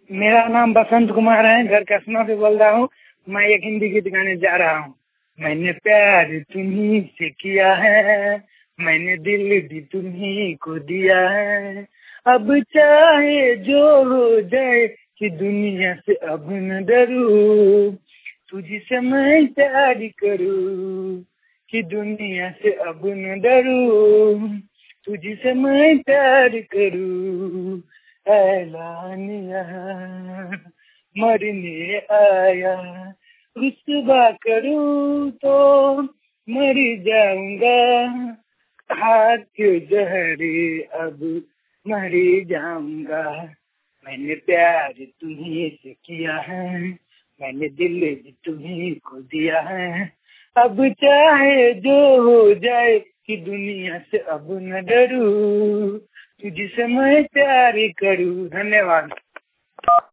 मेरा नाम बसंत कुमार है, घर कसना से बोल रहा हूँ। मैं एक हिंदी गीत गाने जा रहा हूँ। मैंने प्यार तुम्ही से किया है, मैंने दिल भी तुम्ही को दिया है। अब चाहे जो हो जाए कि दुनिया से अब न डरूं, तुझसे मैं प्यार करूं कि दुनिया से अब न डरूं, तुझसे मैं प्यार करूं। ऐलानिया मरने आया, रुस्वा करूं तो मर जाऊंगा, खा के जहरे अब मर जाऊंगा। मैंने प्यार तुम्ही से किया है, मैंने दिल भी तुम्ही को दिया है। अब चाहे जो हो जाए कि दुनिया से अब न डरूं, तुझसे मैं प्यार करूं। धन्यवाद।